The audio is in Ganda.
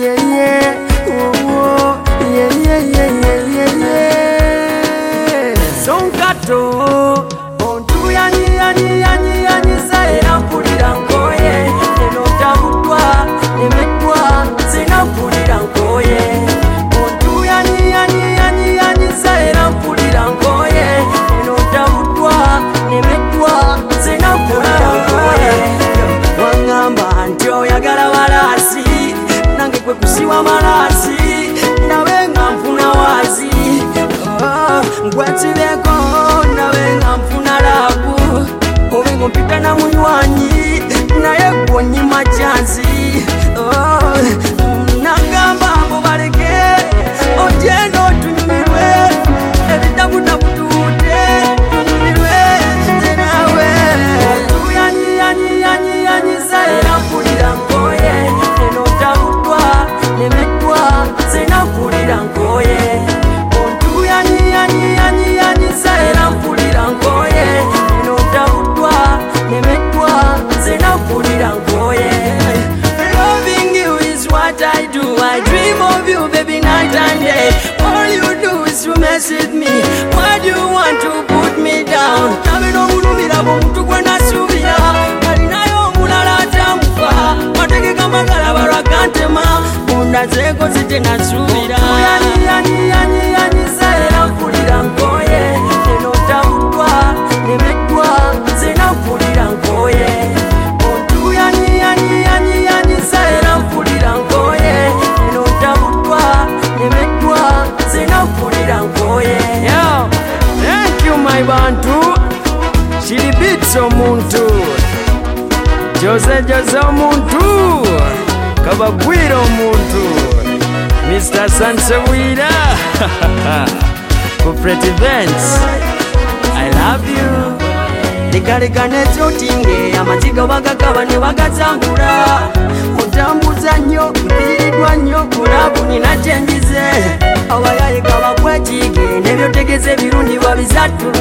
Sonkato ontu yani zaera mpulira nkoye eno tabutwa nemetwa zina mpulira nkoye ontu yani zaera mpulira nkoye eno tabutwa nemetwa zina mpulira nkoye wangamba nti oyagala balasi nange kwe kusiwa malasi nawe nga nfuna wazi ngwatireko nawenga mfuna labu owengo mpita na munywanyi naye gwonyima chansi nagamba abo baleke ojendo tunyumirwe ebitabutabutute tunyumirwe zenawe yani zaera mpulira nkoye eno tabutwa nemetwa zena mpulira nkoye yani zaera mpulira nkoye eno tabutwa nemetwa zena mpulira nkoye. Loving you is what I do. I dream of you baby night and day. All you do is to mess with me. Why do you want to put me down? Nabe no mulumira bomuntu gwe nasubira alinayo mulala atamufa mategeka magala barakantema undazeko zite nasubira yani zaera mpulira nkoye eno tabutwa nemetwa zena mpulira nkoye ontu yani zaera mpulira nkoye eno tabutwa nemetwa zena mpulira nkoye. Yo, thank you my bantu chilibitsa omuntu Jose omuntu kabagwira omuntu Mr. Sansewira Corporate Events I love you Lekalekane zotinge amaziga bagagaba ne bagazambula otambuza nnyo mpiridwa nnyo kulabu nina kyenjize abayaye kabakwekige nebyotegeze ebirungi babizatula